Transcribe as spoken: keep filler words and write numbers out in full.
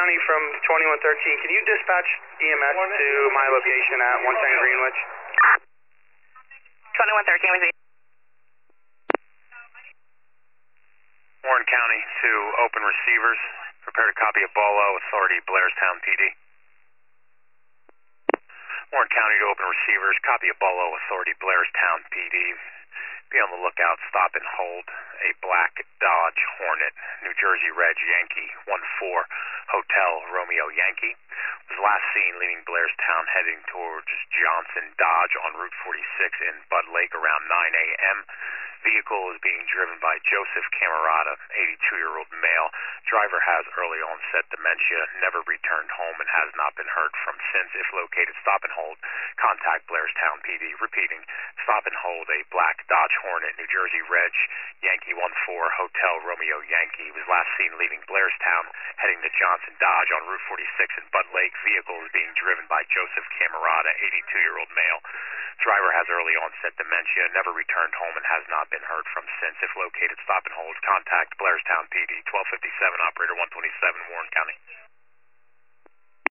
County from twenty-one thirteen. Can you dispatch E M S to my location at one ten Greenwich? twenty-one thirteen with you. Warren County to open receivers. Prepare to copy a Bolo, authority Blairstown P D. Warren County to open receivers. Copy a Bolo, authority Blairstown P D. Be on the lookout. Stop and hold a black Dodge Hornet, New Jersey Reg Yankee one four Hotel Romeo Yankee. Was last seen leaving Blairstown heading towards Johnson Dodge on Route forty-six in Bud Lake around nine A M Vehicle is being driven by Joseph Camerata, eighty-two-year-old male. Driver has early onset dementia, never returned home, and has not been heard from since. If located, stop and hold. Contact Blairstown P D. Repeating, stop and hold a black Dodge Hornet, New Jersey Reg Yankee one four Hotel Romeo Yankee. Was last seen leaving Blairstown, heading to Johnson Dodge on Route forty-six in Bud Lake. Vehicle is being driven by Joseph Camerata, eighty-two-year-old male. Driver has early onset dementia, never returned home, and has not been heard from since. If located, stop and hold. Contact Blairstown P D. twelve fifty-seven, operator one twenty-seven, Warren County.